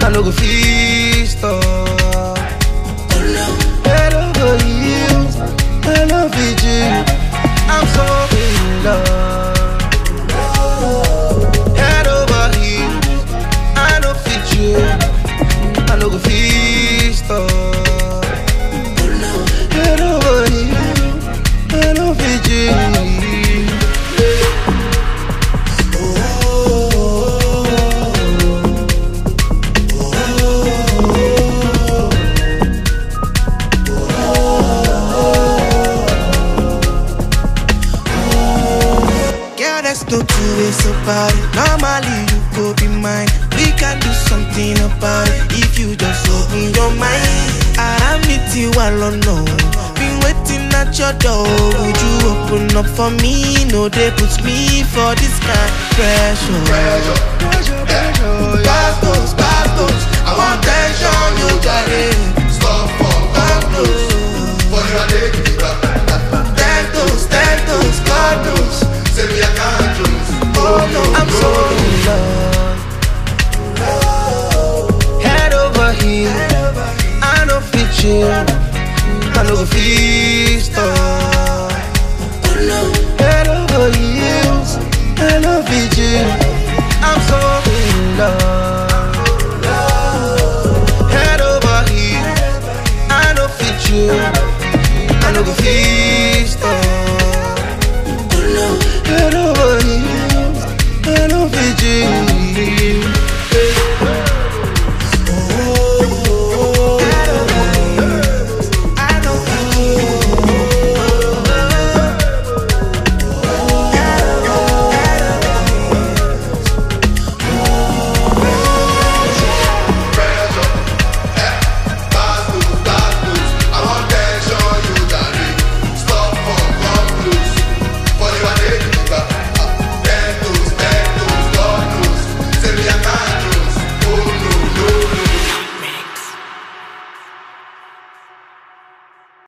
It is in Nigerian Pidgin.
I no go feast up. Head over heels, I love you. I'm so in love. Head over heels, I no fit you. I no go feast up. Head over heels, I no fit you. There's no two ways about it. Normally you go be mine. We can do something about it if you just open your mind. I meet you alone, no. Been waiting at your door. Would you open up for me? No, they put me for this kind of pressure. Pastos, pastos, I want tension, you got it. Stop for pastos. For your day, tentos, tentos, cardos. Oh no, I'm so in love. Head over heels, I no fit you. I no fit